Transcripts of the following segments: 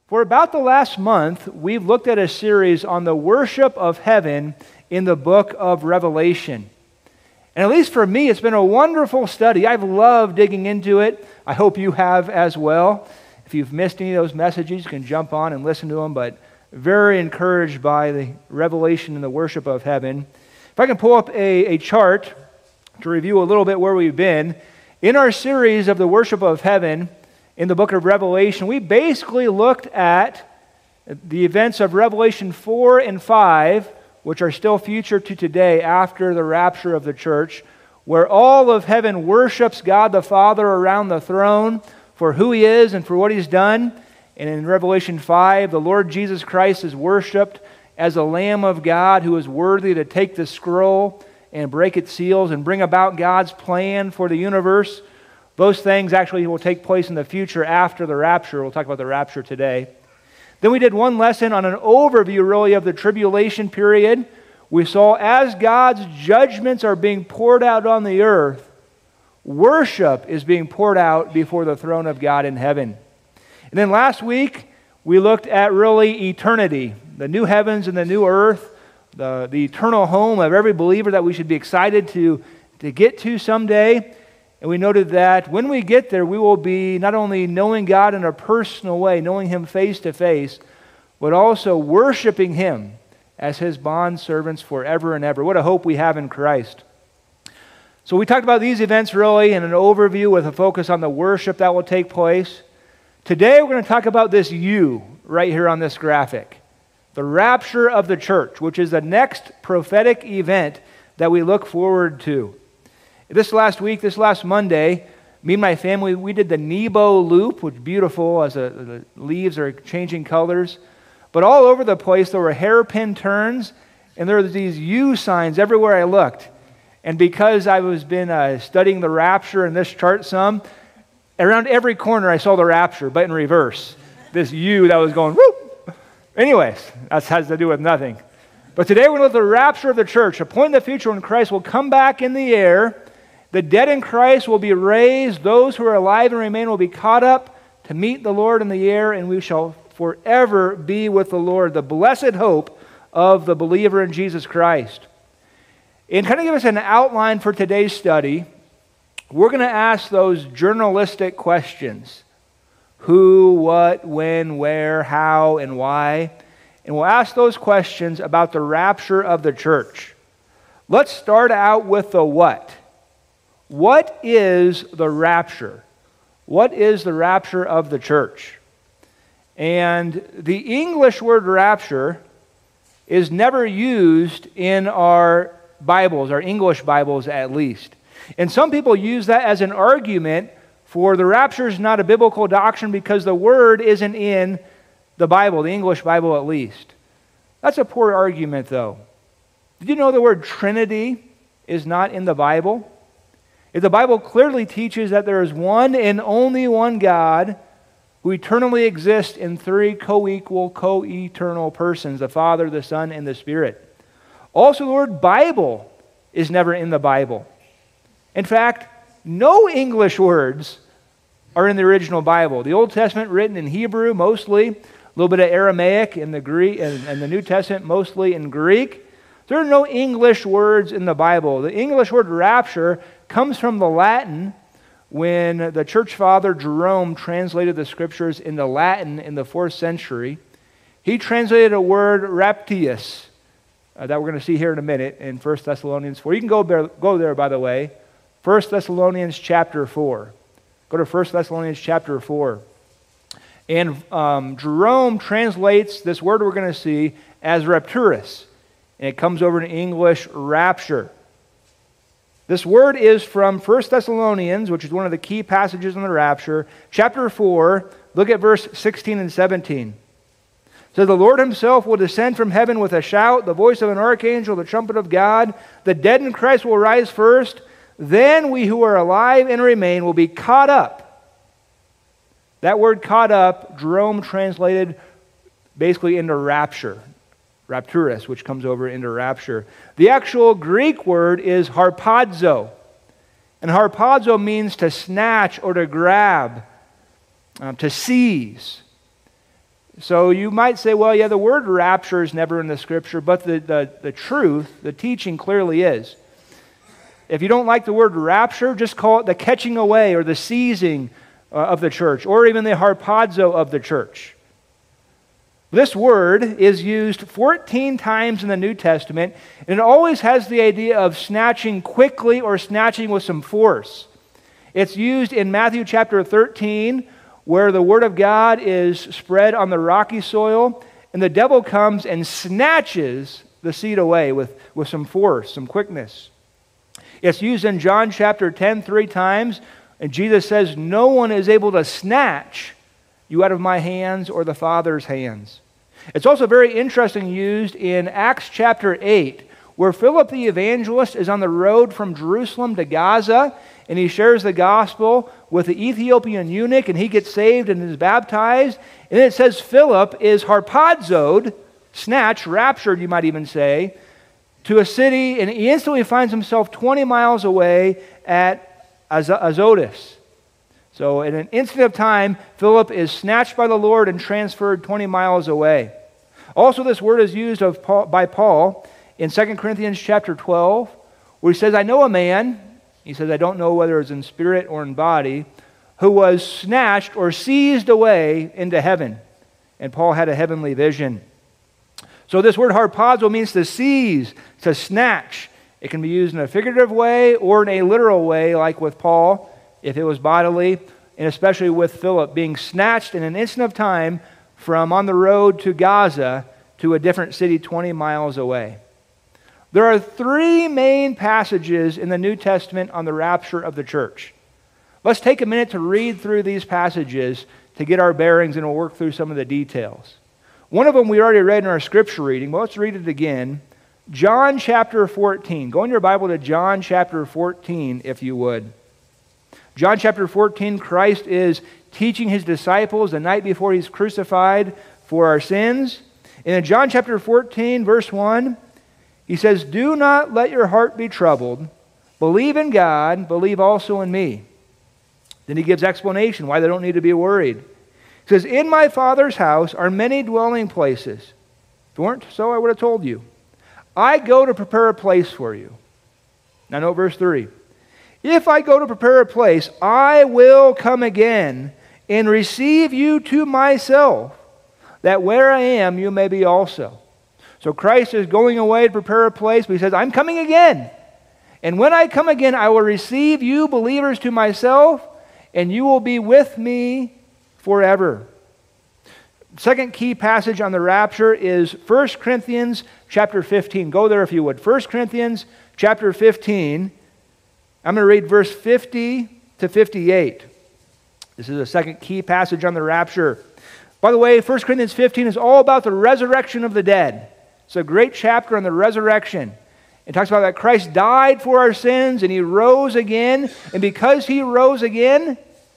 For about the last month, we've looked at a series on the worship of heaven in the book of Revelation. And at least for me, it's been a wonderful study. I've loved digging into it. I hope you have as well. If you've missed any of those messages, you can jump on and listen to them, but very encouraged by the revelation in the worship of heaven. If I can pull up a chart to review a little bit where we've been. In our series of the worship of heaven in the book of Revelation, we basically looked at the events of Revelation 4 and 5, which are still future to today after the rapture of the church, where all of heaven worships God the Father around the throne for who He is and for what He's done. And in Revelation 5, the Lord Jesus Christ is worshipped as a Lamb of God who is worthy to take the scroll and break its seals and bring about God's plan for the universe. Those things actually will take place in the future after the rapture. We'll talk about the rapture today. Then we did one lesson on an overview, really, of the tribulation period. We saw as God's judgments are being poured out on the earth, worship is being poured out before the throne of God in heaven. And then last week, we looked at really eternity, the new heavens and the new earth, the eternal home of every believer that we should be excited to get to someday. And we noted that when we get there, we will be not only knowing God in a personal way, knowing Him face to face, but also worshiping Him as His bondservants forever and ever. What a hope we have in Christ. So we talked about these events really in an overview with a focus on the worship that will take place. Today we're going to talk about this U right here on this graphic. The rapture of the church, which is the next prophetic event that we look forward to. This last Monday, me and my family, we did the Nebo Loop, which is beautiful as the leaves are changing colors. But all over the place, there were hairpin turns, and there were these U signs everywhere I looked. And because I was been studying the rapture in this chart some, around every corner I saw the rapture, but in reverse. This U that was going, whoop! Anyways, that has to do with nothing. But today we're going to look at the rapture of the church, a point in the future when Christ will come back in the air. The dead in Christ will be raised. Those who are alive and remain will be caught up to meet the Lord in the air, and we shall forever be with the Lord, the blessed hope of the believer in Jesus Christ. And kind of give us an outline for today's study, we're going to ask those journalistic questions. Who, what, when, where, how, and why. And we'll ask those questions about the rapture of the church. Let's start out with the what. What is the rapture? What is the rapture of the church? And the English word rapture is never used in our Bibles, our English Bibles at least. And some people use that as an argument for the rapture is not a biblical doctrine because the word isn't in the Bible, the English Bible at least. That's a poor argument though. Did you know the word Trinity is not in the Bible? If the Bible clearly teaches that there is one and only one God who eternally exists in three co-equal, co-eternal persons, the Father, the Son, and the Spirit. Also, the word Bible is never in the Bible. In fact, no English words are in the original Bible. The Old Testament written in Hebrew mostly, a little bit of Aramaic in the Greek, and the New Testament mostly in Greek. There are no English words in the Bible. The English word rapture comes from the Latin when the church father Jerome translated the scriptures into Latin in the 4th century. He translated a word raptius that we're going to see here in a minute in 1 Thessalonians 4. You can go there, by the way. 1 Thessalonians chapter 4. Go to 1 Thessalonians chapter 4. And Jerome translates this word we're going to see as rapturus. And it comes over in English, rapture. This word is from 1 Thessalonians, which is one of the key passages on the rapture. Chapter 4, look at verse 16 and 17. So the Lord Himself will descend from heaven with a shout, the voice of an archangel, the trumpet of God. The dead in Christ will rise first. Then we who are alive and remain will be caught up. That word caught up, Jerome translated basically into rapture. Rapturus, which comes over into rapture. The actual Greek word is harpazo. And harpazo means to snatch or to grab, to seize. So you might say, well, yeah, the word rapture is never in the Scripture, but the truth, the teaching clearly is. If you don't like the word rapture, just call it the catching away or the seizing of the church, or even the harpazo of the church. This word is used 14 times in the New Testament, and it always has the idea of snatching quickly or snatching with some force. It's used in Matthew chapter 13, where the Word of God is spread on the rocky soil, and the devil comes and snatches the seed away with some force, some quickness. It's used in John chapter 10 3 times, and Jesus says, no one is able to snatch you out of my hands or the Father's hands. It's also very interesting used in Acts chapter 8, where Philip the evangelist is on the road from Jerusalem to Gaza, and he shares the gospel with the Ethiopian eunuch, and he gets saved and is baptized. And it says Philip is harpazoed, snatched, raptured, you might even say, to a city, and he instantly finds himself 20 miles away at Azotus. So in an instant of time, Philip is snatched by the Lord and transferred 20 miles away. Also, this word is used by Paul in 2 Corinthians chapter 12, where he says, I know a man, he says, I don't know whether it's in spirit or in body, who was snatched or seized away into heaven. And Paul had a heavenly vision. So this word harpazo means to seize, to snatch. It can be used in a figurative way or in a literal way, like with Paul, if it was bodily, and especially with Philip being snatched in an instant of time from on the road to Gaza to a different city 20 miles away. There are 3 main passages in the New Testament on the rapture of the church. Let's take a minute to read through these passages to get our bearings, and we'll work through some of the details. One of them we already read in our scripture reading, but let's read it again. John chapter 14. Go in your Bible to John chapter 14, if you would. John chapter 14, Christ is teaching his disciples the night before he's crucified for our sins. And in John chapter 14, verse 1, he says, do not let your heart be troubled. Believe in God, believe also in me. Then he gives explanation why they don't need to be worried. He says, in my Father's house are many dwelling places. If it weren't so, I would have told you. I go to prepare a place for you. Now note verse 3. If I go to prepare a place, I will come again and receive you to myself, that where I am, you may be also. So Christ is going away to prepare a place, but he says, I'm coming again. And when I come again, I will receive you, believers, to myself, and you will be with me forever. Second key passage on the rapture is 1 Corinthians chapter 15. Go there if you would. 1 Corinthians chapter 15. I'm going to read verse 50 to 58. This is the second key passage on the rapture. By the way, 1 Corinthians 15 is all about the resurrection of the dead. It's a great chapter on the resurrection. It talks about that Christ died for our sins and he rose again. And because he rose again,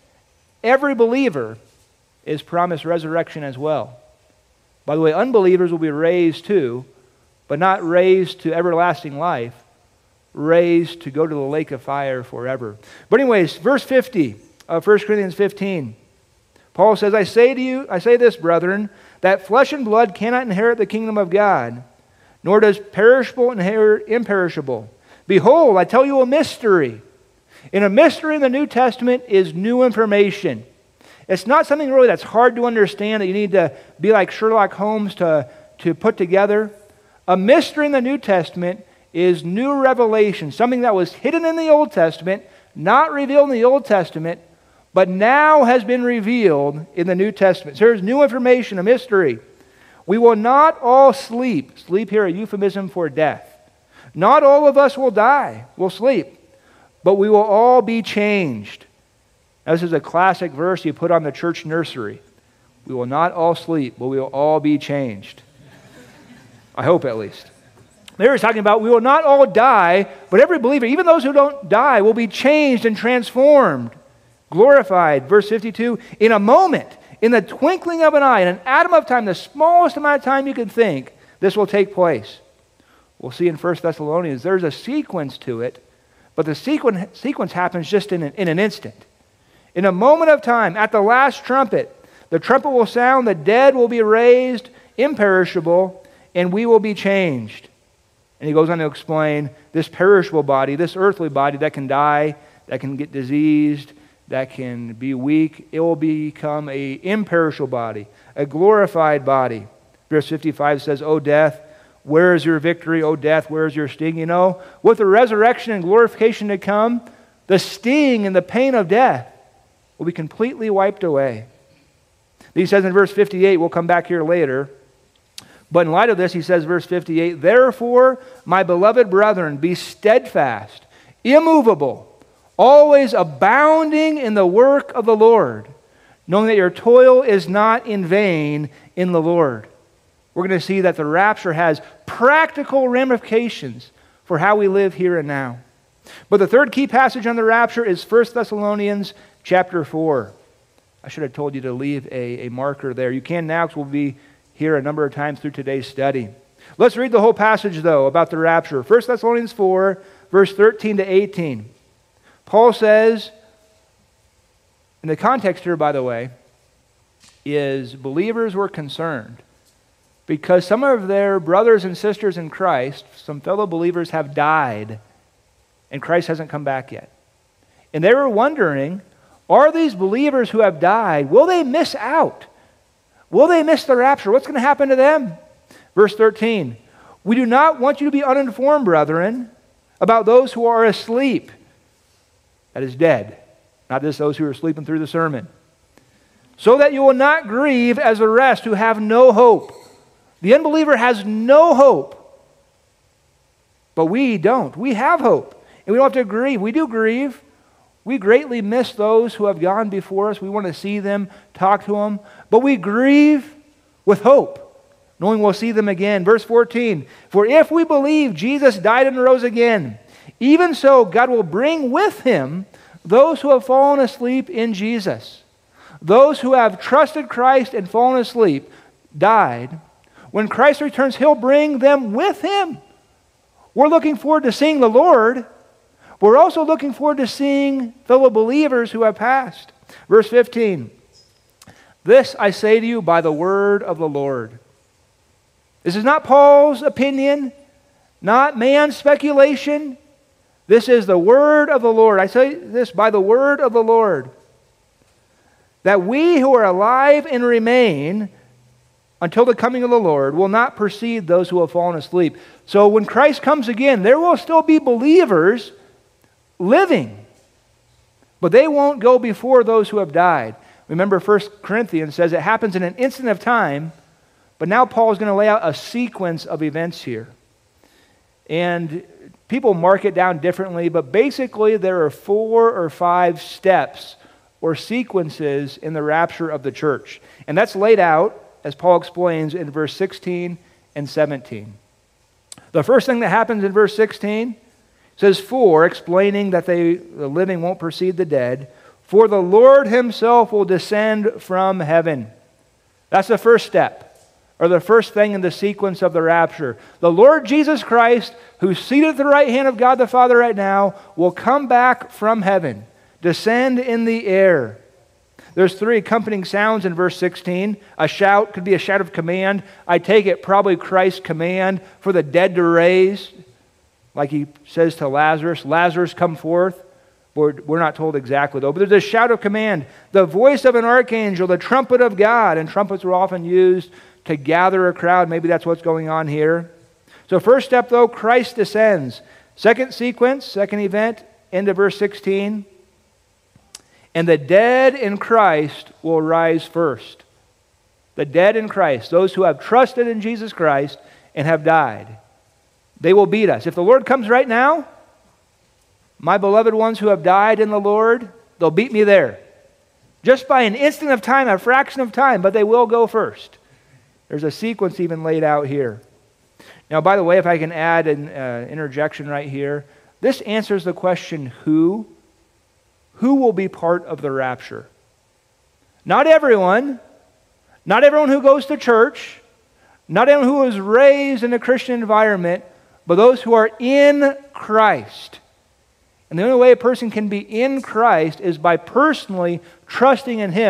every believer is promised resurrection as well. By the way, unbelievers will be raised too, but not raised to everlasting life, raised to go to the lake of fire forever. But anyways, verse 50 of 1 Corinthians 15. Paul says, I say this, brethren, that flesh and blood cannot inherit the kingdom of God, nor does perishable inherit imperishable. Behold, I tell you a mystery. And a mystery in the New Testament is new information. It's not something really that's hard to understand that you need to be like Sherlock Holmes to put together. A mystery in the New Testament is new revelation, something that was hidden in the Old Testament, not revealed in the Old Testament, but now has been revealed in the New Testament. So there's new information, a mystery. We will not all sleep. Sleep here, a euphemism for death. Not all of us will die, will sleep, but we will all be changed. Now, this is a classic verse you put on the church nursery. We will not all sleep, but we will all be changed. I hope at least. There he's talking about we will not all die, but every believer, even those who don't die, will be changed and transformed, glorified. Verse 52, in a moment, in the twinkling of an eye, in an atom of time, the smallest amount of time you can think, this will take place. We'll see in 1 Thessalonians, there's a sequence to it, but the sequence happens just in an instant. In a moment of time, at the last trumpet, the trumpet will sound, the dead will be raised, imperishable, and we will be changed. And he goes on to explain this perishable body, this earthly body that can die, that can get diseased, that can be weak, it will become an imperishable body, a glorified body. Verse 55 says, O death, where is your victory? O death, where is your sting? You know, with the resurrection and glorification to come, the sting and the pain of death will be completely wiped away. He says in verse 58, we'll come back here later, but in light of this, he says, verse 58, Therefore, my beloved brethren, be steadfast, immovable, always abounding in the work of the Lord, knowing that your toil is not in vain in the Lord. We're going to see that the rapture has practical ramifications for how we live here and now. But the third key passage on the rapture is 1 Thessalonians chapter 4. I should have told you to leave a marker there. You can now, because we'll be here a number of times through today's study. Let's read the whole passage, though, about the rapture. 1 Thessalonians 4, verse 13 to 18. Paul says, and the context here, by the way, is believers were concerned because some of their brothers and sisters in Christ, some fellow believers, have died, and Christ hasn't come back yet. And they were wondering, are these believers who have died, will they miss out? Will they miss the rapture? What's going to happen to them? Verse 13, We do not want you to be uninformed, brethren, about those who are asleep. That is dead, not just those who are sleeping through the sermon. So that you will not grieve as the rest who have no hope. The unbeliever has no hope. But we don't. We have hope. And we don't have to grieve. We do grieve. We greatly miss those who have gone before us. We want to see them, talk to them. But we grieve with hope, knowing we'll see them again. Verse 14, For if we believe Jesus died and rose again, even so God will bring with him those who have fallen asleep in Jesus. Those who have trusted Christ and fallen asleep, died. When Christ returns, he'll bring them with him. We're looking forward to seeing the Lord. We're also looking forward to seeing fellow believers who have passed. Verse 15, This I say to you by the word of the Lord. This is not Paul's opinion, not man's speculation. This is the word of the Lord. I say this by the word of the Lord, that we who are alive and remain until the coming of the Lord will not precede those who have fallen asleep. So when Christ comes again, there will still be believers living, but they won't go before those who have died. Remember 1 Corinthians says it happens in an instant of time, but now Paul is going to lay out a sequence of events here. And people mark it down differently, but basically there are 4 or 5 steps or sequences in the rapture of the church. And that's laid out, as Paul explains, in verse 16 and 17. The first thing that happens in verse 16 says, For, explaining that the living won't precede the dead, for the Lord himself will descend from heaven. That's the first step, or the first thing in the sequence of the rapture. The Lord Jesus Christ, who's seated at the right hand of God the Father right now, will come back from heaven, descend in the air. There's 3 accompanying sounds in verse 16. A shout could be a shout of command. I take it probably Christ's command for the dead to raise. Like he says to Lazarus, Lazarus, come forth. We're not told exactly though, but there's a shout of command. The voice of an archangel, the trumpet of God, and trumpets were often used to gather a crowd. Maybe that's what's going on here. So first step though, Christ descends. Second sequence, second event, end of verse 16. And the dead in Christ will rise first. The dead in Christ, those who have trusted in Jesus Christ and have died. They will beat us. If the Lord comes right now, my beloved ones who have died in the Lord, they'll beat me there. Just by an instant of time, a fraction of time, but they will go first. There's a sequence even laid out here. Now, by the way, if I can add an interjection right here, this answers the question, who will be part of the rapture? Not everyone. Not everyone who goes to church. Not everyone who was raised in a Christian environment, but those who are in Christ. And the only way a person can be in Christ is by personally trusting in him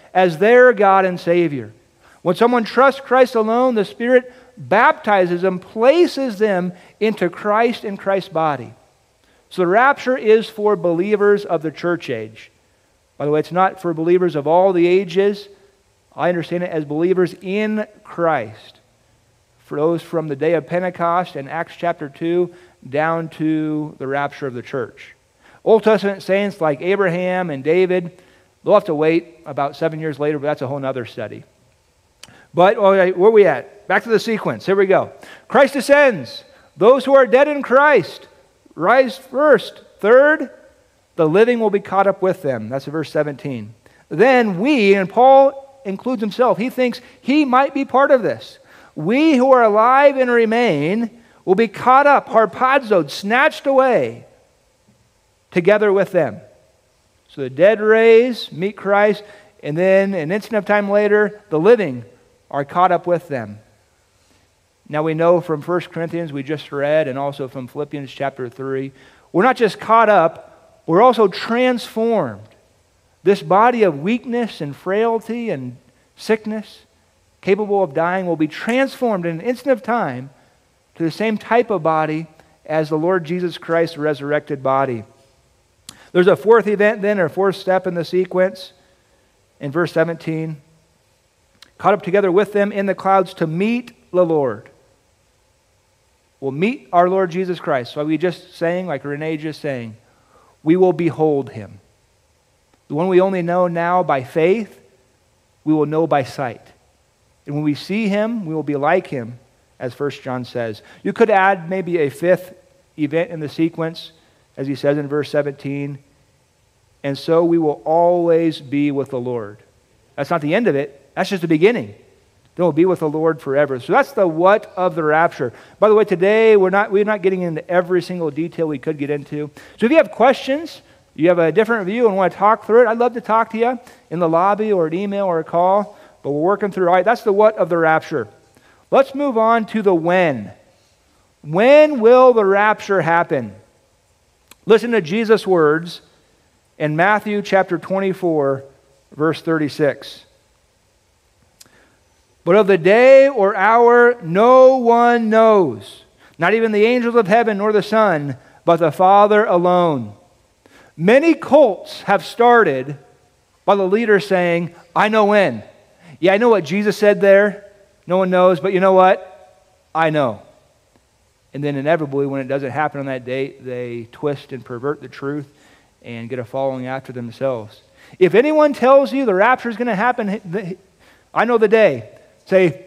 as their God and Savior. When someone trusts Christ alone, the Spirit baptizes them, places them into Christ and Christ's body. So the rapture is for believers of the church age. By the way, it's not for believers of all the ages. I understand it as believers in Christ. For those from the day of Pentecost and Acts chapter 2 down to the rapture of the church. Old Testament saints like Abraham and David, they'll have to wait about 7 years later, but that's a whole other study. But all right, where are we at? Back to the sequence. Here we go. Christ ascends. Those who are dead in Christ rise first. Third, the living will be caught up with them. That's verse 17. Then we, and Paul includes himself, he thinks he might be part of this. We who are alive and remain will be caught up, harpazoed, snatched away together with them. So the dead raise, meet Christ, and then an instant of time later, the living are caught up with them. Now we know from 1 Corinthians we just read, and also from Philippians chapter 3, we're not just caught up, we're also transformed. This body of weakness and frailty and sickness, capable of dying, will be transformed in an instant of time to the same type of body as the Lord Jesus Christ's resurrected body. There's a fourth event then, or fourth step in the sequence in verse 17. Caught up together with them in the clouds to meet the Lord. We'll meet our Lord Jesus Christ. So we just saying, like Renee just saying, we will behold him. The one we only know now by faith, we will know by sight. And when we see him, we will be like him, as 1 John says. You could add maybe a fifth event in the sequence, as he says in verse 17. And so we will always be with the Lord. That's not the end of it. That's just the beginning. Then we'll be with the Lord forever. So that's the what of the rapture. By the way, today we're not getting into every single detail we could get into. So if you have questions, you have a different view and want to talk through it, I'd love to talk to you in the lobby or an email or a call. But we're working through. All right, that's the what of the rapture. Let's move on to the when. When will the rapture happen? Listen to Jesus' words in Matthew chapter 24, verse 36. But of the day or hour no one knows, not even the angels of heaven nor the Son, but the Father alone. Many cults have started by the leader saying, I know when. Yeah, I know what Jesus said there. No one knows, but you know what? I know. And then inevitably, when it doesn't happen on that date, they twist and pervert the truth and get a following after themselves. If anyone tells you the rapture is going to happen, I know the day. Say,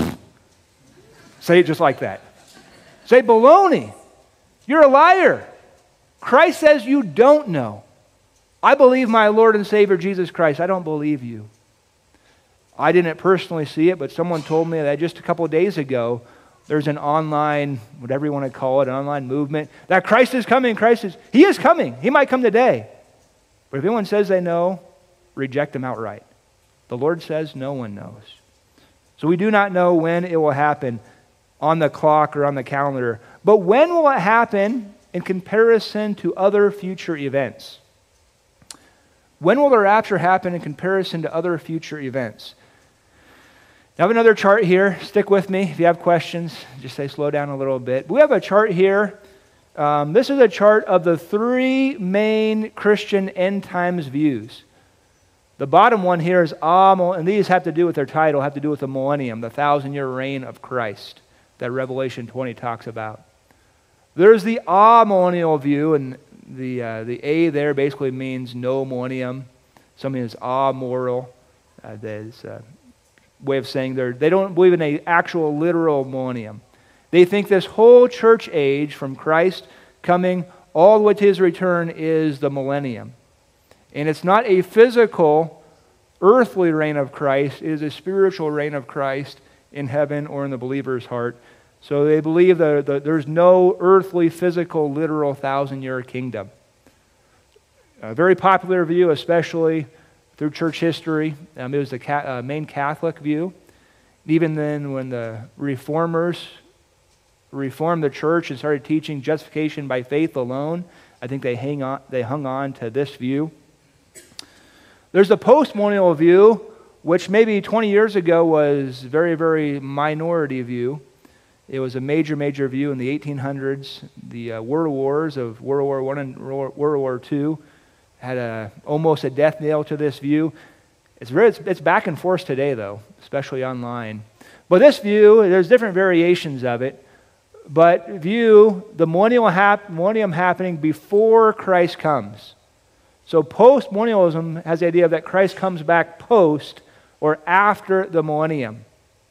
say it just like that. Say, baloney. You're a liar. Christ says you don't know. I believe my Lord and Savior Jesus Christ. I don't believe you. I didn't personally see it, but someone told me that just a couple of days ago, there's an online, whatever you want to call it, an online movement, that Christ is coming, He is coming. He might come today. But if anyone says they know, reject him outright. The Lord says no one knows. So we do not know when it will happen on the clock or on the calendar. But when will it happen in comparison to other future events? When will the rapture happen in comparison to other future events? I have another chart here. Stick with me. If you have questions, just say slow down a little bit. We have a chart here. This is a chart of the three main Christian end times views. The bottom one here is and these have to do with their title, have to do with the millennium, the 1,000-year reign of Christ that Revelation 20 talks about. There's the millennial view, and the A there basically means no millennium. Something is amoral. There's a way of saying they don't believe in an actual literal millennium. They think this whole church age from Christ coming all the way to his return is the millennium. And it's not a physical, earthly reign of Christ. It is a spiritual reign of Christ in heaven or in the believer's heart. So they believe that there's no earthly, physical, literal 1,000-year kingdom. A very popular view, especially through church history. It was the main Catholic view. Even then, when the reformers reformed the church and started teaching justification by faith alone, I think they hung on to this view. There's the postmillennial view, which maybe 20 years ago was very, very minority view. It was a major, major view in the 1800s. The world wars of World War I and World War II had almost a death knell to this view. It's back and forth today, though, especially online. But this view, there's different variations of it, but view the millennium happening before Christ comes. So post-millennialism has the idea that Christ comes back post or after the millennium.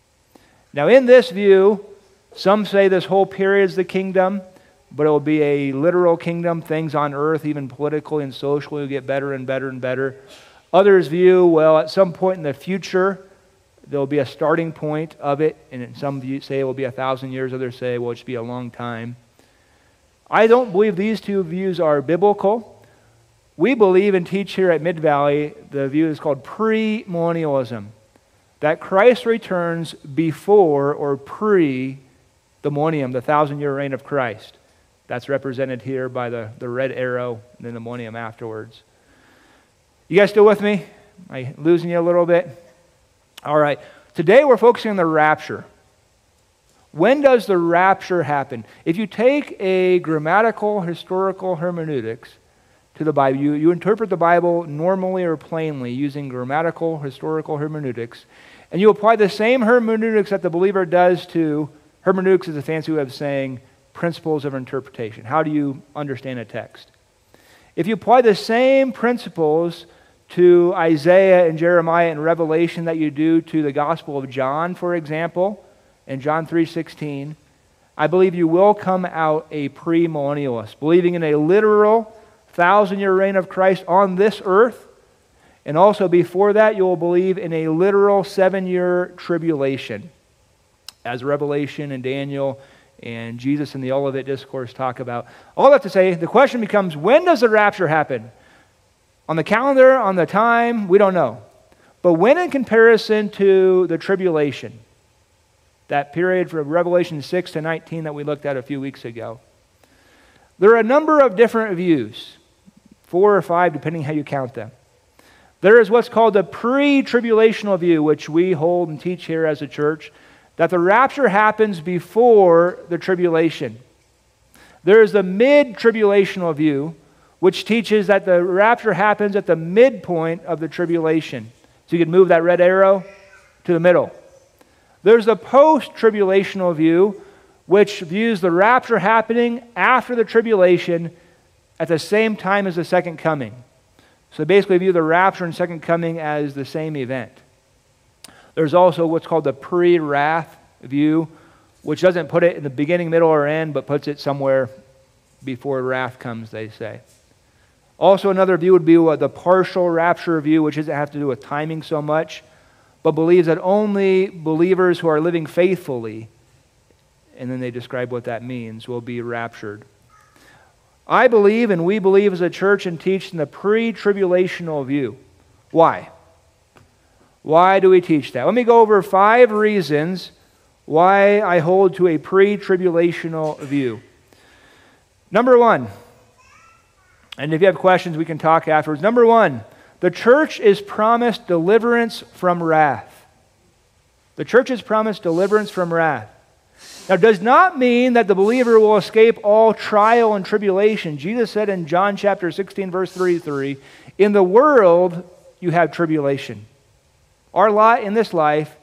Now in this view, some say this whole period is the kingdom, but it will be a literal kingdom. Things on earth, even politically and socially, will get better and better and better. Others view, well, at some point in the future, there will be a starting point of it, and some say it will be 1,000 years. Others say, well, it should be a long time. I don't believe these two views are biblical. We believe and teach here at Mid-Valley, the view is called premillennialism, that Christ returns before or pre the millennium, the 1,000-year reign of Christ. That's represented here by the red arrow and then the millennium afterwards. You guys still with me? Am I losing you a little bit? All right. Today we're focusing on the rapture. When does the rapture happen? If you take a grammatical, historical hermeneutics to the Bible, you interpret the Bible normally or plainly using grammatical, historical hermeneutics, and you apply the same hermeneutics that the believer does to, hermeneutics is a fancy way of saying principles of interpretation. How do you understand a text? If you apply the same principles to Isaiah and Jeremiah and Revelation that you do to the Gospel of John, for example, in John 3:16, I believe you will come out a premillennialist, believing in a literal 1,000-year reign of Christ on this earth, and also before that you will believe in a literal 7-year tribulation, as Revelation and Daniel and Jesus in the Olivet Discourse talk about. All that to say, the question becomes, when does the rapture happen? On the calendar, on the time, we don't know. But when in comparison to the tribulation, that period from Revelation 6 to 19 that we looked at a few weeks ago, there are a number of different views, 4 or 5 depending how you count them. There is what's called the pre-tribulational view, which we hold and teach here as a church, that the rapture happens before the tribulation. There is the mid-tribulational view, which teaches that the rapture happens at the midpoint of the tribulation. So you can move that red arrow to the middle. There's the post-tribulational view, which views the rapture happening after the tribulation at the same time as the second coming. So basically view the rapture and second coming as the same event. There's also what's called the pre-wrath view, which doesn't put it in the beginning, middle, or end, but puts it somewhere before wrath comes, they say. Also another view would be the partial rapture view, which doesn't have to do with timing so much, but believes that only believers who are living faithfully, and then they describe what that means, will be raptured. I believe, and we believe as a church and teach in the pre-tribulational view. Why? Why do we teach that? Let me go over 5 reasons why I hold to a pre-tribulational view. Number 1, and if you have questions, we can talk afterwards. Number 1, the church is promised deliverance from wrath. The church is promised deliverance from wrath. Now, it does not mean that the believer will escape all trial and tribulation. Jesus said in John chapter 16, verse 33, in the world you have tribulation. Our lot in this life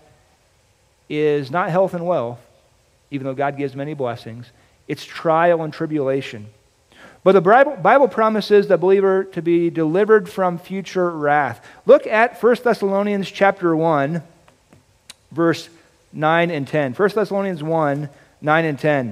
is not health and wealth, even though God gives many blessings. It's trial and tribulation. But the Bible promises the believer to be delivered from future wrath. Look at 1 Thessalonians chapter 1, verse 9 and 10. 1 Thessalonians 1, 9 and 10.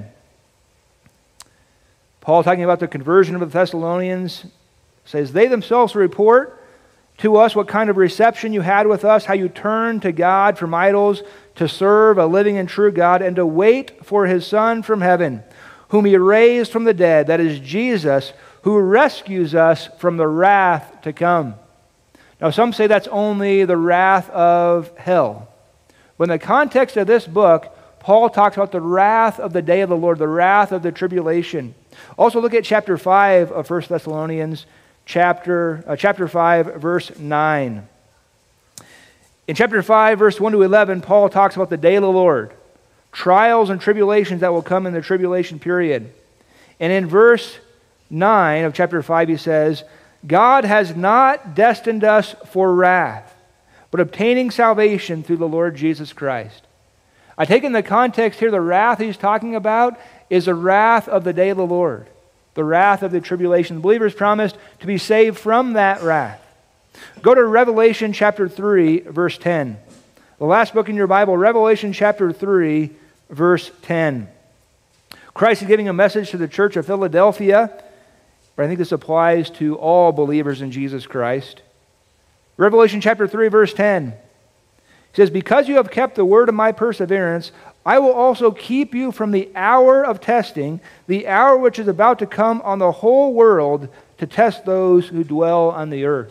Paul, talking about the conversion of the Thessalonians, says, they themselves report to us what kind of reception you had with us, how you turned to God from idols to serve a living and true God, and to wait for His Son from heaven, whom He raised from the dead, that is Jesus, who rescues us from the wrath to come. Now some say that's only the wrath of hell. But in the context of this book, Paul talks about the wrath of the day of the Lord, the wrath of the tribulation. Also look at chapter 5 of 1 Thessalonians, chapter 5, verse 9. In chapter 5, verse 1 to 11, Paul talks about the day of the Lord, trials and tribulations that will come in the tribulation period. And in verse 9 of chapter 5, he says, God has not destined us for wrath, but obtaining salvation through the Lord Jesus Christ. I take in the context here, the wrath he's talking about is the wrath of the day of the Lord, the wrath of the tribulation. The believers promised to be saved from that wrath. Go to Revelation chapter 3, verse 10. The last book in your Bible, Revelation chapter 3, verse 10. Christ is giving a message to the church of Philadelphia, but I think this applies to all believers in Jesus Christ. Revelation chapter 3, verse 10. He says, because you have kept the word of my perseverance, I will also keep you from the hour of testing, the hour which is about to come on the whole world to test those who dwell on the earth.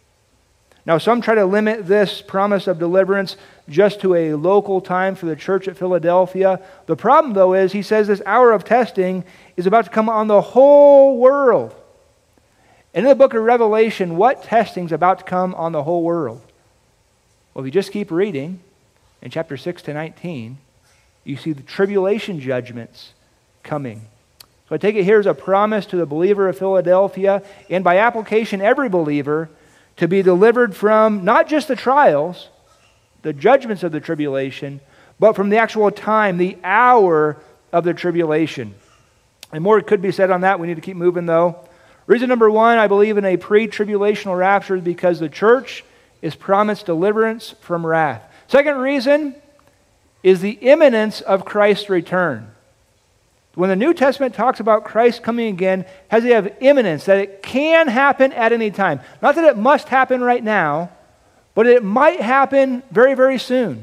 Now, some try to limit this promise of deliverance just to a local time for the church at Philadelphia. The problem, though, is he says this hour of testing is about to come on the whole world. And in the book of Revelation, what testing is about to come on the whole world? Well, if you just keep reading, in chapter 6 to 19, you see the tribulation judgments coming. So I take it here as a promise to the believer of Philadelphia, and by application, every believer, to be delivered from not just the trials, the judgments of the tribulation, but from the actual time, the hour of the tribulation. And more could be said on that. We need to keep moving, though. Reason number one, I believe in a pre-tribulational rapture because the church is promised deliverance from wrath. Second reason is the imminence of Christ's return. When the New Testament talks about Christ coming again, has to have imminence, that it can happen at any time. Not that it must happen right now, but it might happen very, very soon.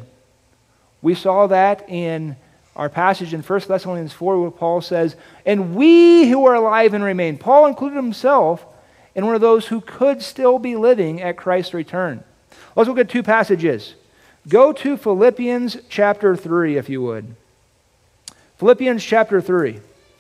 We saw that in our passage in 1 Thessalonians 4 where Paul says, and we who are alive and remain. Paul included himself in one of those who could still be living at Christ's return. Let's look at two passages. Go to Philippians chapter 3, if you would. Philippians chapter 3,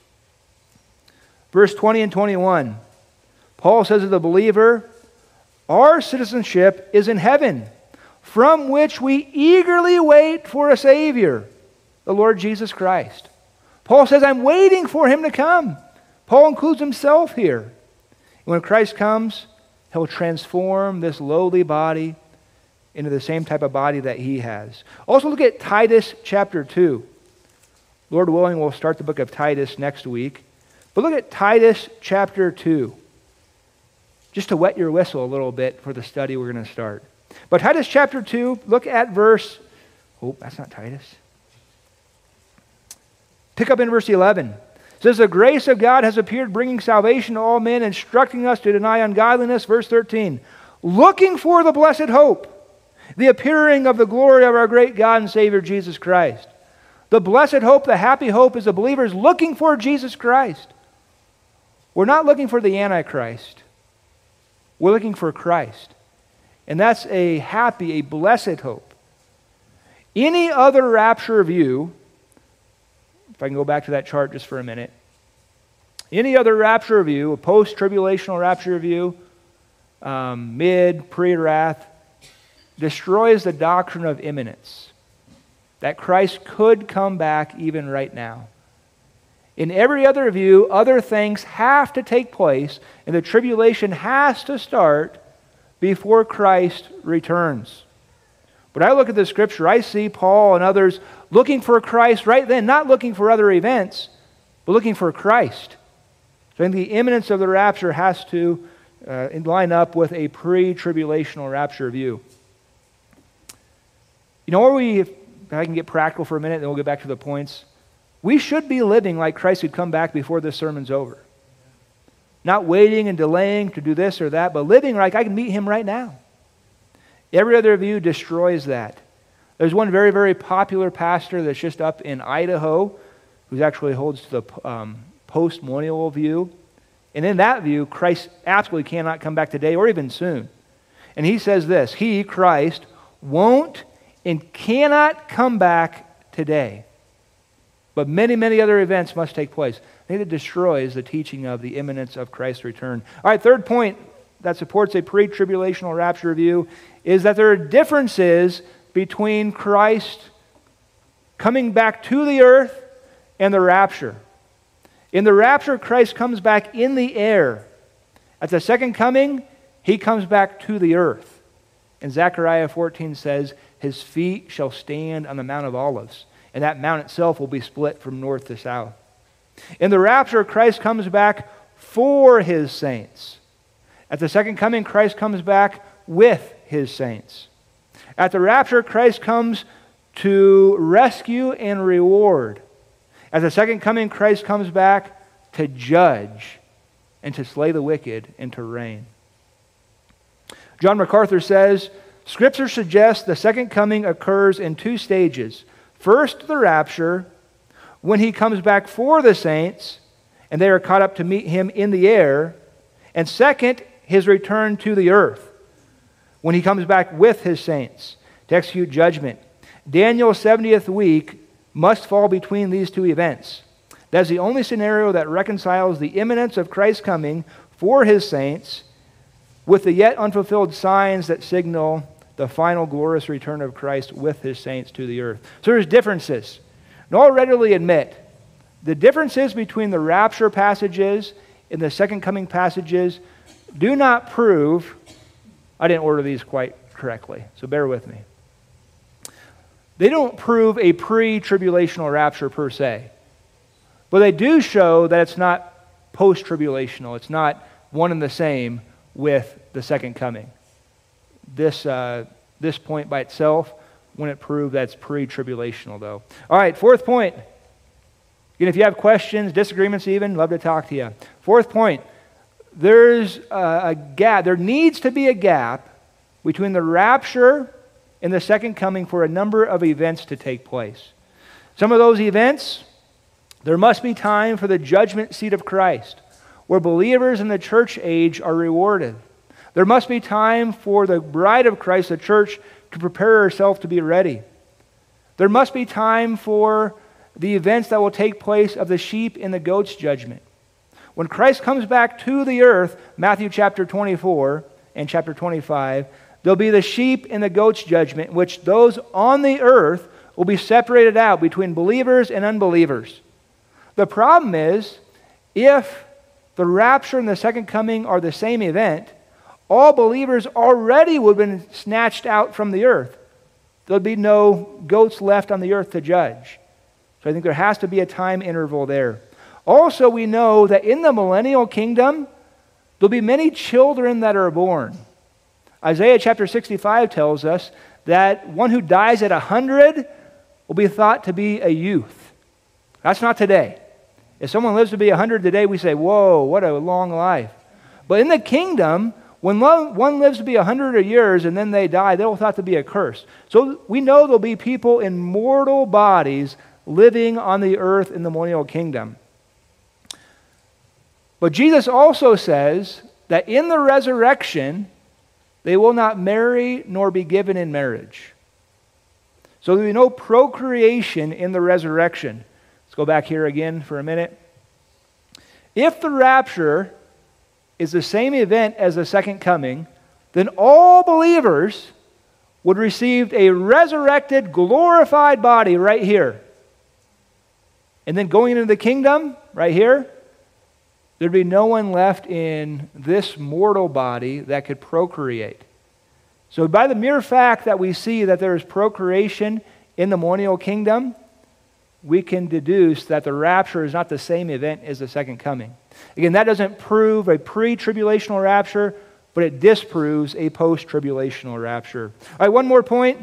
verse 20 and 21. Paul says to the believer, our citizenship is in heaven, from which we eagerly wait for a Savior, the Lord Jesus Christ. Paul says, I'm waiting for him to come. Paul includes himself here. When Christ comes, he'll transform this lowly body into the same type of body that he has. Also look at Titus chapter 2. Lord willing, we'll start the book of Titus next week. But look at Titus chapter 2. Just to wet your whistle a little bit for the study we're going to start. But Titus chapter 2, look at verse... Oh, that's not Titus. Pick up in verse 11. It says, the grace of God has appeared, bringing salvation to all men, instructing us to deny ungodliness. Verse 13. Looking for the blessed hope, the appearing of the glory of our great God and Savior Jesus Christ. The blessed hope, the happy hope is the believers looking for Jesus Christ. We're not looking for the Antichrist. We're looking for Christ. And that's a happy, a blessed hope. Any other rapture view, if I can go back to that chart just for a minute, any other rapture view, a post-tribulational rapture view, mid, pre-wrath, destroys the doctrine of imminence. That Christ could come back even right now. In every other view, other things have to take place, and the tribulation has to start before Christ returns. But I look at the Scripture, I see Paul and others looking for Christ right then, not looking for other events, but looking for Christ. So I think the imminence of the rapture has to line up with a pre-tribulational rapture view. You know where if I can get practical for a minute, then we'll get back to the points. We should be living like Christ would come back before this sermon's over. Not waiting and delaying to do this or that, but living like I can meet him right now. Every other view destroys that. There's one very, very popular pastor that's just up in Idaho who actually holds to the post-millennial view. And in that view, Christ absolutely cannot come back today or even soon. And he says this, he, Christ, won't and cannot come back today. But many, many other events must take place. I think it destroys the teaching of the imminence of Christ's return. All right, third point, that supports a pre-tribulational rapture view is that there are differences between Christ coming back to the earth and the rapture. In the rapture, Christ comes back in the air. At the second coming, he comes back to the earth. And Zechariah 14 says, his feet shall stand on the Mount of Olives, and that mount itself will be split from north to south. In the rapture, Christ comes back for his saints. At the second coming, Christ comes back with his saints. At the rapture, Christ comes to rescue and reward. At the second coming, Christ comes back to judge and to slay the wicked and to reign. John MacArthur says, Scripture suggests the second coming occurs in two stages. First, the rapture, when he comes back for the saints, and they are caught up to meet him in the air. And second, his return to the earth, when he comes back with his saints to execute judgment. Daniel's 70th week must fall between these two events. That's the only scenario that reconciles the imminence of Christ's coming for his saints with the yet unfulfilled signs that signal the final glorious return of Christ with his saints to the earth. So there's differences. And I'll readily admit, the differences between the rapture passages and the second coming passages do not prove, I didn't order these quite correctly, so bear with me. They don't prove a pre-tribulational rapture per se, but they do show that it's not post-tribulational. It's not one and the same with the second coming. This point by itself wouldn't prove that's pre-tribulational, though. All right, fourth point. Again, if you have questions, disagreements even, love to talk to you. Fourth point, there's a gap. There needs to be a gap between the rapture and the second coming for a number of events to take place. Some of those events, there must be time for the judgment seat of Christ, where believers in the church age are rewarded. There must be time for the bride of Christ, the church, to prepare herself to be ready. There must be time for the events that will take place of the sheep and the goats judgment. When Christ comes back to the earth, Matthew chapter 24 and chapter 25, there'll be the sheep and the goats judgment, in which those on the earth will be separated out between believers and unbelievers. The problem is, if the rapture and the second coming are the same event, all believers already would have been snatched out from the earth. There'll be no goats left on the earth to judge. So I think there has to be a time interval there. Also, we know that in the millennial kingdom, there'll be many children that are born. Isaiah chapter 65 tells us that one who dies at 100 will be thought to be a youth. That's not today. If someone lives to be 100 today, we say, whoa, what a long life. But in the kingdom, when one lives to be 100 years and then they die, they're thought to be a curse. So we know there'll be people in mortal bodies living on the earth in the millennial kingdom. But Jesus also says that in the resurrection, they will not marry nor be given in marriage. So there will be no procreation in the resurrection. Let's go back here again for a minute. If the rapture is the same event as the second coming, then all believers would receive a resurrected, glorified body right here. And then going into the kingdom, right here, there'd be no one left in this mortal body that could procreate. So by the mere fact that we see that there is procreation in the millennial kingdom, we can deduce that the rapture is not the same event as the second coming. Again, that doesn't prove a pre-tribulational rapture, but it disproves a post-tribulational rapture. All right, one more point.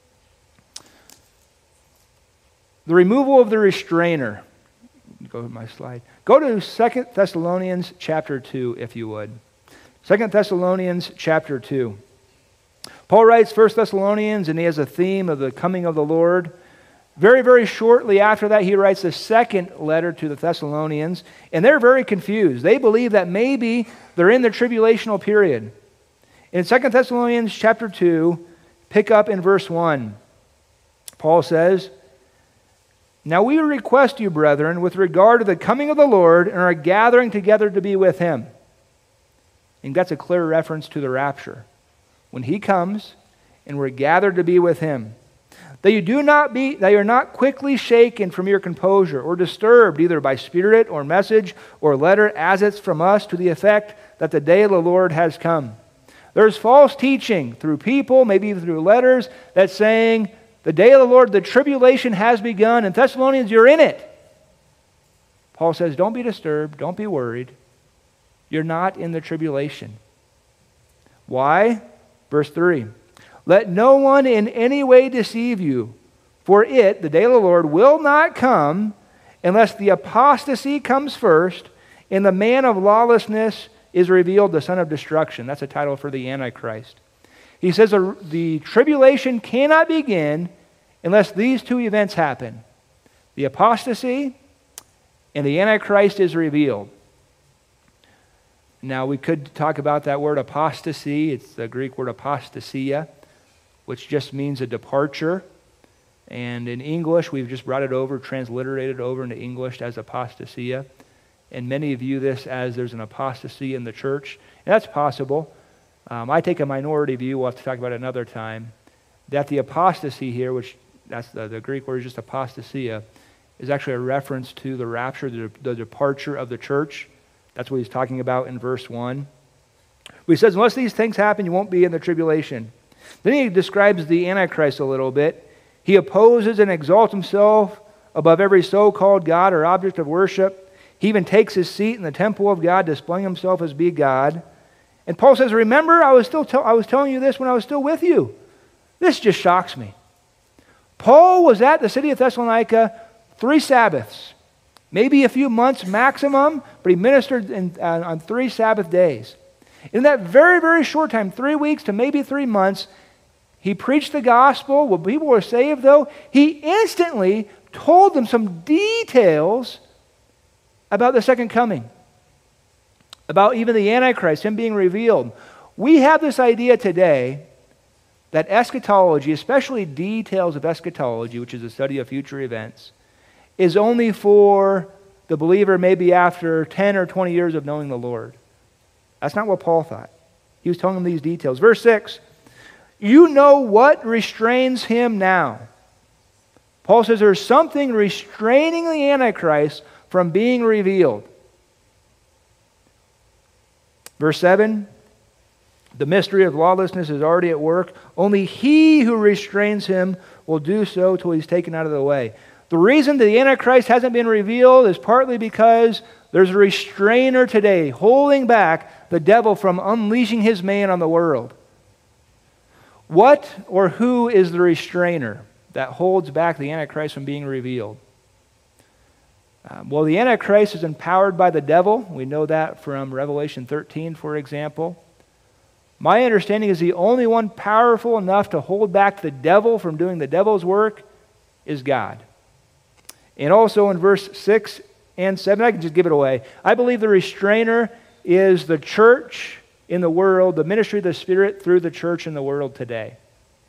The removal of the restrainer. Go to my slide. Go to 2 Thessalonians chapter 2, if you would. 2 Thessalonians chapter 2. Paul writes 1 Thessalonians, and he has a theme of the coming of the Lord. Very, very shortly after that, he writes the second letter to the Thessalonians, and they're very confused. They believe that maybe they're in the tribulational period. In 2 Thessalonians chapter 2, pick up in verse 1. Paul says, "Now we request you, brethren, with regard to the coming of the Lord and our gathering together to be with him." And that's a clear reference to the rapture. When he comes and we're gathered to be with him, that you are not quickly shaken from your composure or disturbed either by spirit or message or letter as it's from us to the effect that the day of the Lord has come. There's false teaching through people, maybe even through letters, that's saying the day of the Lord, the tribulation has begun, and Thessalonians, you're in it. Paul says, don't be disturbed, don't be worried. You're not in the tribulation. Why? Verse 3. Let no one in any way deceive you, for it, the day of the Lord, will not come unless the apostasy comes first and the man of lawlessness is revealed, the son of destruction. That's a title for the Antichrist. He says the tribulation cannot begin unless these two events happen. The apostasy and the Antichrist is revealed. Now, we could talk about that word apostasy. It's the Greek word apostasia, which just means a departure. And in English, we've just brought it over, transliterated over into English as apostasia. And many view this as there's an apostasy in the church. And that's possible. I take a minority view, we'll have to talk about it another time, that the apostasy here, which that's the Greek word is just apostasia, is actually a reference to the rapture, the departure of the church. That's what he's talking about in verse 1. He says, unless these things happen, you won't be in the tribulation. Then he describes the Antichrist a little bit. He opposes and exalts himself above every so-called God or object of worship. He even takes his seat in the temple of God, displaying himself as being God. And Paul says, remember, I was telling you this when I was still with you. This just shocks me. Paul was at the city of Thessalonica 3 Sabbaths, maybe a few months maximum, but he ministered on 3 Sabbath days. In that very, very short time, 3 weeks to maybe 3 months, he preached the gospel. When people were saved, though, he instantly told them some details about the second coming, about even the Antichrist, him being revealed. We have this idea today that eschatology, especially details of eschatology, which is the study of future events, is only for the believer maybe after 10 or 20 years of knowing the Lord. That's not what Paul thought. He was telling them these details. Verse 6, you know what restrains him now. Paul says there's something restraining the Antichrist from being revealed. Verse 7, the mystery of lawlessness is already at work. Only he who restrains him will do so till he's taken out of the way. The reason the Antichrist hasn't been revealed is partly because there's a restrainer today holding back the devil from unleashing his man on the world. What or who is the restrainer that holds back the Antichrist from being revealed? Well, the Antichrist is empowered by the devil. We know that from Revelation 13, for example. My understanding is the only one powerful enough to hold back the devil from doing the devil's work is God. And also in verse 6 and 7, I can just give it away. I believe the restrainer is the church in the world, the ministry of the Spirit through the church in the world today.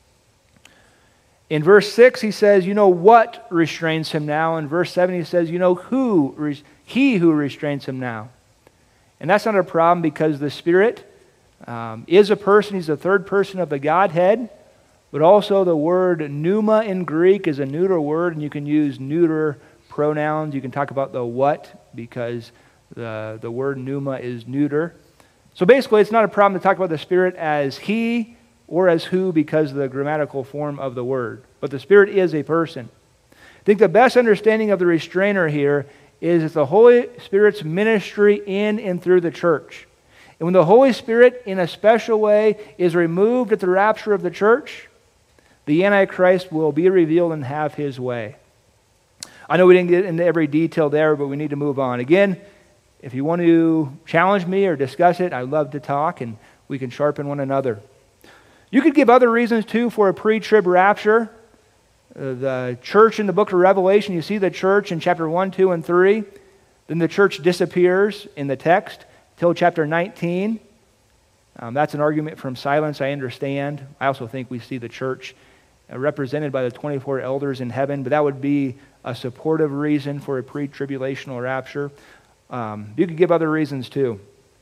In verse 6, he says, you know what restrains him now. In verse 7, he says, you know he who restrains him now. And that's not a problem because the Spirit is a person. He's the third person of the Godhead. But also the word pneuma in Greek is a neuter word, and you can use neuter pronouns. You can talk about the what because the word pneuma is neuter. So basically, it's not a problem to talk about the Spirit as he or as who because of the grammatical form of the word. But the Spirit is a person. I think the best understanding of the restrainer here is it's the Holy Spirit's ministry in and through the church. And when the Holy Spirit, in a special way, is removed at the rapture of the church, the Antichrist will be revealed and have his way. I know we didn't get into every detail there, but we need to move on. Again, if you want to challenge me or discuss it, I'd love to talk, and we can sharpen one another. You could give other reasons, too, for a pre-trib rapture. The church in the book of Revelation, you see the church in chapter 1, 2, and 3. Then the church disappears in the text till chapter 19. That's an argument from silence, I understand. I also think we see the church represented by the 24 elders in heaven, but that would be a supportive reason for a pre-tribulational rapture. You could give other reasons, too.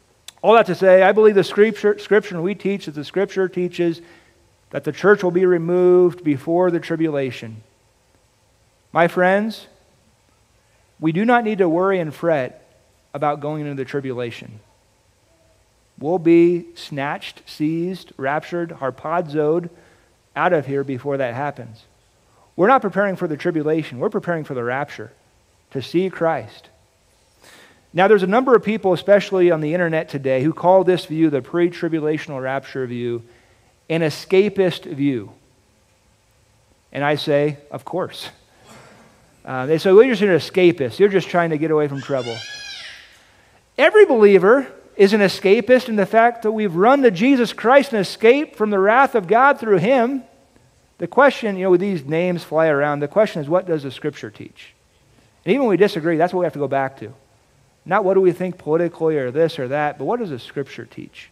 All that to say, I believe the Scripture, and we teach that the Scripture teaches that the church will be removed before the tribulation. My friends, we do not need to worry and fret about going into the tribulation. We'll be snatched, seized, raptured, harpazoed out of here before that happens. We're not preparing for the tribulation. We're preparing for the rapture, to see Christ. Now, there's a number of people, especially on the internet today, who call this view, the pre-tribulational rapture view, an escapist view. And I say, of course. They say, well, you're just an escapist. You're just trying to get away from trouble. Every believer is an escapist in the fact that we've run to Jesus Christ and escaped from the wrath of God through Him. The question, with these names fly around, the question is, what does the Scripture teach? And even when we disagree, that's what we have to go back to. Not what do we think politically or this or that, but what does the Scripture teach?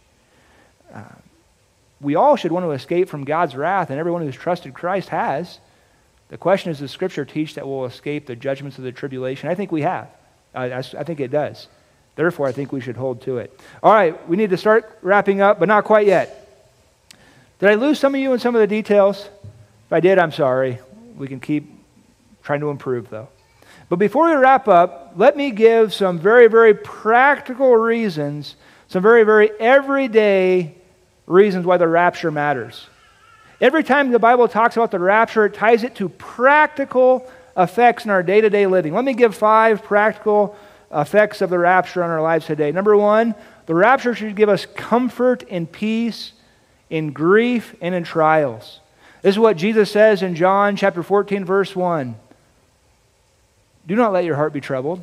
We all should want to escape from God's wrath, and everyone who's trusted Christ has. The question is, does the Scripture teach that we'll escape the judgments of the tribulation? I think we have. I think it does. Therefore, I think we should hold to it. All right, we need to start wrapping up, but not quite yet. Did I lose some of you in some of the details? If I did, I'm sorry. We can keep trying to improve, though. But before we wrap up, let me give some very, very practical reasons, some very, very everyday reasons why the rapture matters. Every time the Bible talks about the rapture, it ties it to practical effects in our day-to-day living. Let me give 5 practical effects of the rapture on our lives today. Number 1, the rapture should give us comfort and peace in grief and in trials. This is what Jesus says in John chapter 14, verse 1. Do not let your heart be troubled.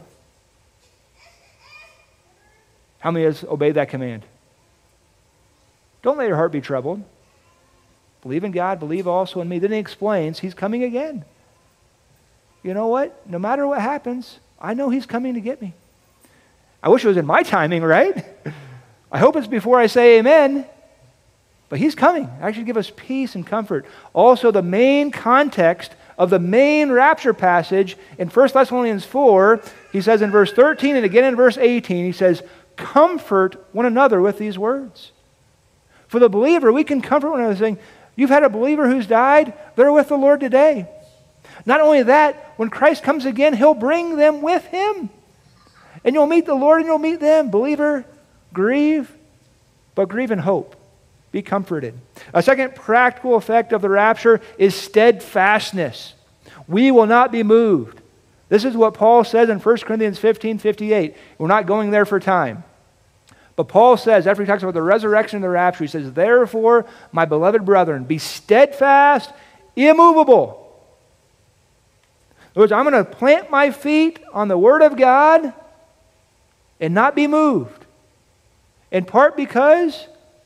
How many has obeyed that command? Don't let your heart be troubled. Believe in God, believe also in me. Then he explains, He's coming again. You know what? No matter what happens, I know He's coming to get me. I wish it was in my timing, right? I hope it's before I say amen. But He's coming. That should give us peace and comfort. Also, the main context of the main rapture passage in 1 Thessalonians 4, he says in verse 13 and again in verse 18, he says, comfort one another with these words. For the believer, we can comfort one another saying, you've had a believer who's died, they're with the Lord today. Not only that, when Christ comes again, He'll bring them with Him. And you'll meet the Lord and you'll meet them. Believer, grieve, but grieve in hope. Be comforted. A second practical effect of the rapture is steadfastness. We will not be moved. This is what Paul says in 1 Corinthians 15:58. We're not going there for time. But Paul says, after he talks about the resurrection and the rapture, he says, therefore, my beloved brethren, be steadfast, immovable. In other words, I'm going to plant my feet on the Word of God and not be moved. In part because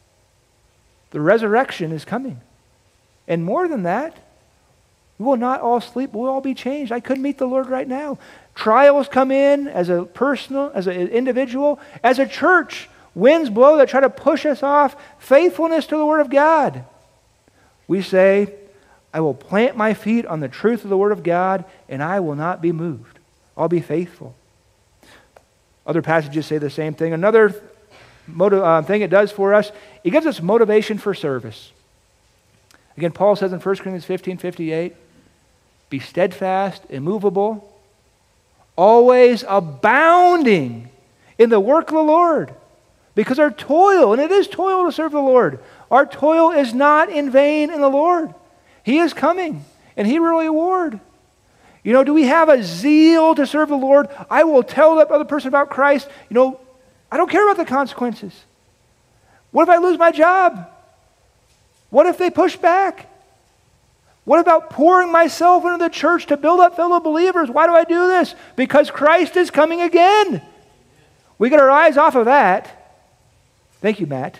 the resurrection is coming. And more than that, we will not all sleep, we'll all be changed. I could meet the Lord right now. Trials come in as a personal, as an individual, as a church. Winds blow that try to push us off faithfulness to the Word of God. We say, I will plant my feet on the truth of the Word of God, and I will not be moved. I'll be faithful. Other passages say the same thing. Another thing it does for us, it gives us motivation for service. Again, Paul says in 1 Corinthians 15:58, be steadfast, immovable, always abounding in the work of the Lord. Because our toil, and it is toil to serve the Lord, our toil is not in vain in the Lord. He is coming, and He will reward. Do we have a zeal to serve the Lord? I will tell that other person about Christ. I don't care about the consequences. What if I lose my job? What if they push back? What about pouring myself into the church to build up fellow believers? Why do I do this? Because Christ is coming again. We get our eyes off of that. Thank you, Matt.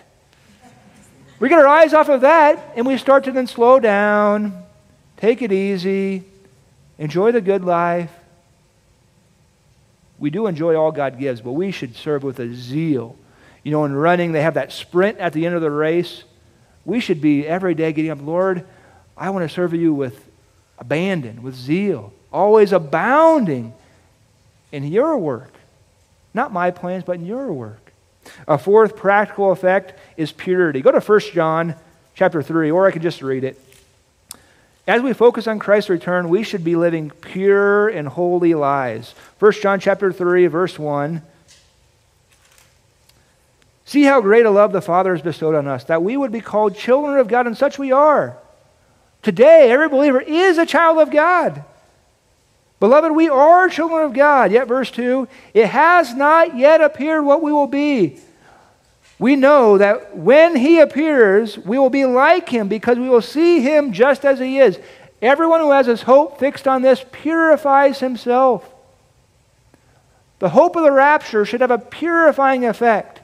We get our eyes off of that, and we start to then slow down, take it easy, enjoy the good life. We do enjoy all God gives, but we should serve with a zeal. In running, they have that sprint at the end of the race. We should be every day getting up, Lord, I want to serve you with abandon, with zeal, always abounding in your work. Not my plans, but in your work. A fourth practical effect is purity. Go to 1 John chapter 3, or I could just read it. As we focus on Christ's return, we should be living pure and holy lives. 1 John chapter 3, verse 1. See how great a love the Father has bestowed on us, that we would be called children of God, and such we are. Today, every believer is a child of God. Beloved, we are children of God. Yet, verse 2, it has not yet appeared what we will be. We know that when He appears, we will be like Him, because we will see Him just as He is. Everyone who has his hope fixed on this purifies himself. The hope of the rapture should have a purifying effect.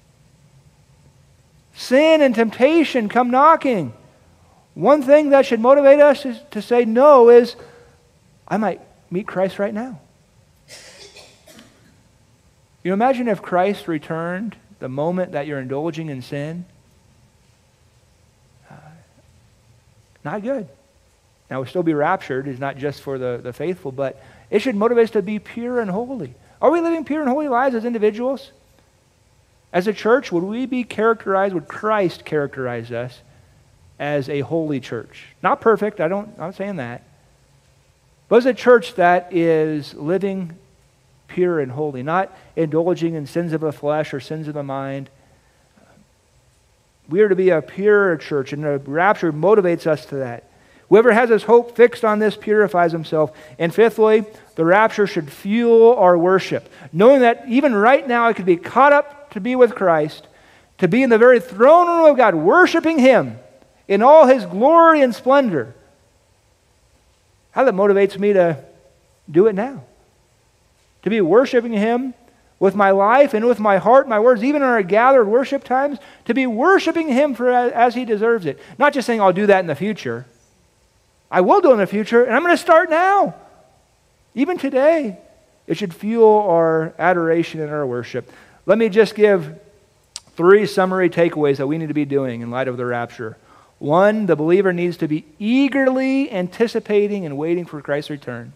Sin and temptation come knocking. One thing that should motivate us to say no is, I might meet Christ right now. You imagine if Christ returned the moment that you're indulging in sin? Not good. Now, we'll still be raptured. It's not just for the faithful, but it should motivate us to be pure and holy. Are we living pure and holy lives as individuals? As a church, would Christ characterize us as a holy church? Not perfect, I'm not saying that. But as a church that is living pure and holy, not indulging in sins of the flesh or sins of the mind. We are to be a pure church, and the rapture motivates us to that. Whoever has his hope fixed on this purifies himself. And fifthly, the rapture should fuel our worship. Knowing that even right now I could be caught up to be with Christ, to be in the very throne room of God, worshiping Him in all His glory and splendor. How that motivates me to do it now. To be worshiping Him with my life and with my heart, my words, even in our gathered worship times, to be worshiping Him as He deserves it. Not just saying I'll do that in the future. I will do it in the future, and I'm going to start now. Even today, it should fuel our adoration and our worship. Let me just give 3 summary takeaways that we need to be doing in light of the rapture. 1, the believer needs to be eagerly anticipating and waiting for Christ's return.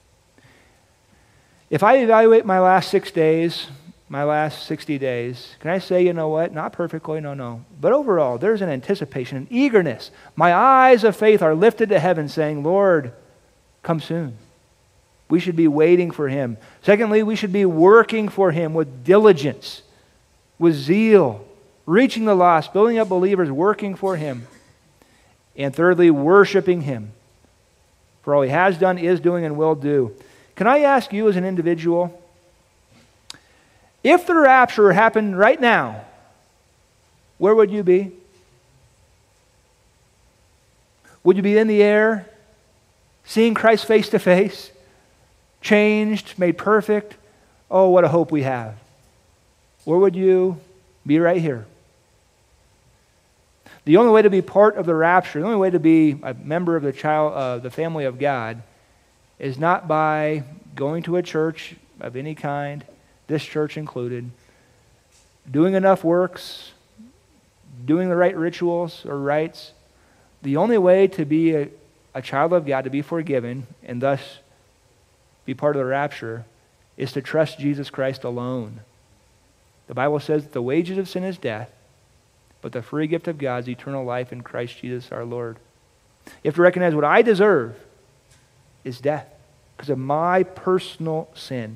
If I evaluate my last 6 days, my last 60 days, can I say, you know what? Not perfectly, no. But overall, there's an anticipation, an eagerness. My eyes of faith are lifted to heaven saying, Lord, come soon. We should be waiting for Him. Secondly, we should be working for Him with diligence, with zeal, reaching the lost, building up believers, working for Him. And thirdly, worshiping Him for all He has done, is doing, and will do. Can I ask you as an individual, if the rapture happened right now, where would you be? Would you be in the air, seeing Christ face to face, changed, made perfect? Oh, what a hope we have. Or would you be right here? The only way to be part of the rapture, the only way to be a member of the family of God, is not by going to a church of any kind, this church included, doing enough works, doing the right rituals or rites. The only way to be a child of God, to be forgiven, and thus be part of the rapture, is to trust Jesus Christ alone. The Bible says that the wages of sin is death, but the free gift of God is eternal life in Christ Jesus our Lord. You have to recognize what I deserve is death because of my personal sin.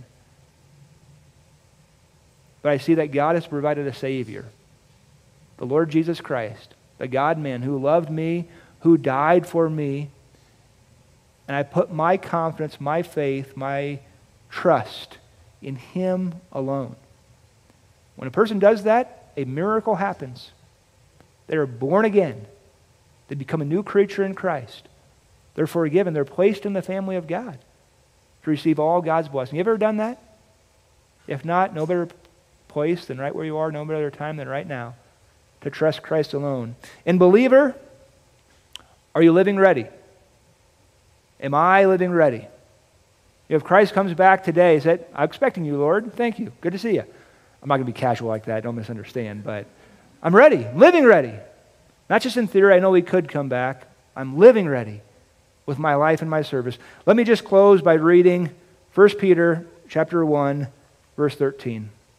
But I see that God has provided a Savior, the Lord Jesus Christ, the God-man who loved me, who died for me, and I put my confidence, my faith, my trust in Him alone. When a person does that, a miracle happens. They are born again. They become a new creature in Christ. They're forgiven. They're placed in the family of God to receive all God's blessing. You ever done that? If not, no better place than right where you are, no better time than right now to trust Christ alone. And believer, are you living ready? Am I living ready? If Christ comes back today, say, I'm expecting you, Lord. Thank you. Good to see you. I'm not going to be casual like that. Don't misunderstand. But I'm ready. Living ready. Not just in theory. I know He could come back. I'm living ready with my life and my service. Let me just close by reading 1 Peter chapter 1, verse 13.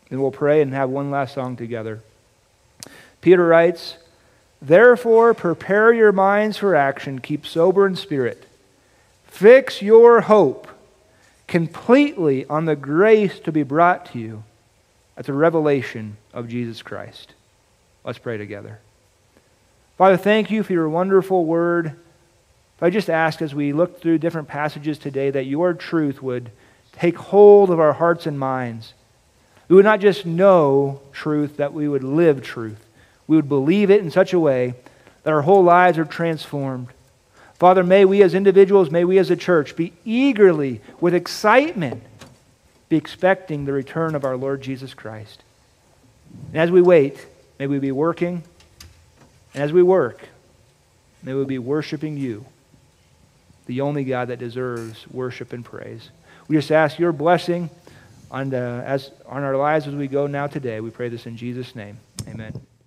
And we'll pray and have one last song together. Peter writes, "Therefore prepare your minds for action, keep sober in spirit. Fix your hope completely on the grace to be brought to you at the revelation of Jesus Christ." Let's pray together. Father, thank you for your wonderful word. I just ask as we look through different passages today that your truth would take hold of our hearts and minds. We would not just know truth, that we would live truth. We would believe it in such a way that our whole lives are transformed. Father, may we as individuals, may we as a church be eagerly, with excitement, be expecting the return of our Lord Jesus Christ. And as we wait, may we be working, and as we work, may we be worshiping you, the only God that deserves worship and praise. We just ask your blessing on our lives as we go now today. We pray this in Jesus' name. Amen.